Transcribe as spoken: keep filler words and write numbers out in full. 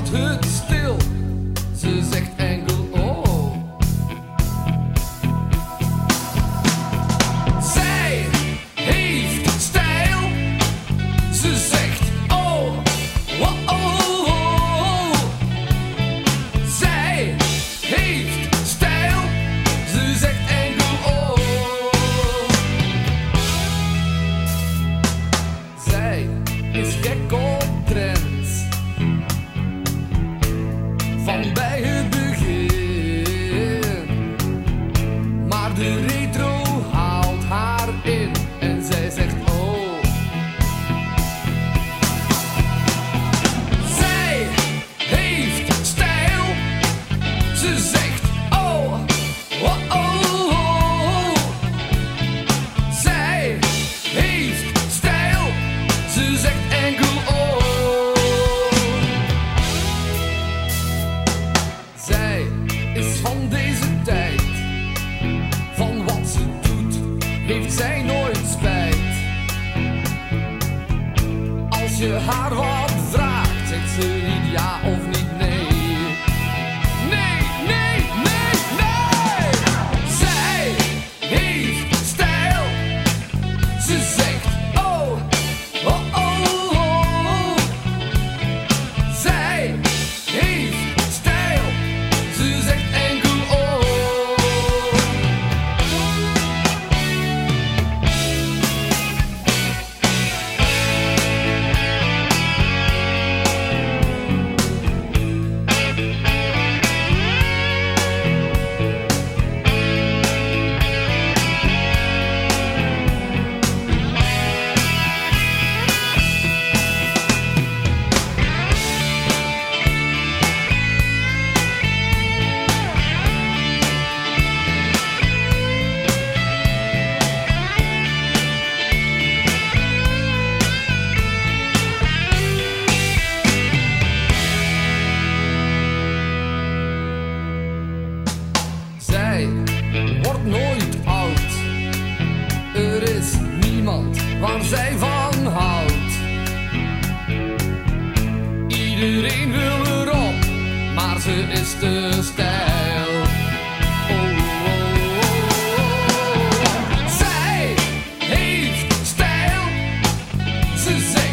houdt het stil. Ze zegt enkel oh. Zij heeft stijl. Ze zegt oh, oh, oh, oh. Zij heeft stijl. Ze zegt enkel oh. Zij is gek op trends. Van bij het begin. Maar de retro haalt haar in. En zij zegt oh. Zij heeft stijl. Ze zegt oh, oh, oh, oh. Zij heeft stijl. Ze zegt enkel oh. Zij is van deze tijd. Van wat ze doet, heeft zij nooit spijt. Als je haar wat vraagt, zegt ze niet ja of niet nee. Nee, nee, nee, nee. Zij heeft stijl. Ze zegt oh, oh, oh, oh. Zij heeft stijl. Ze zegt enkel oh. Zij wordt nooit oud. Er is niemand waar zij van houdt. Iedereen wil erop, maar ze is te stijl. Oh, oh, oh, oh. Zij heeft stijl. Ze zegt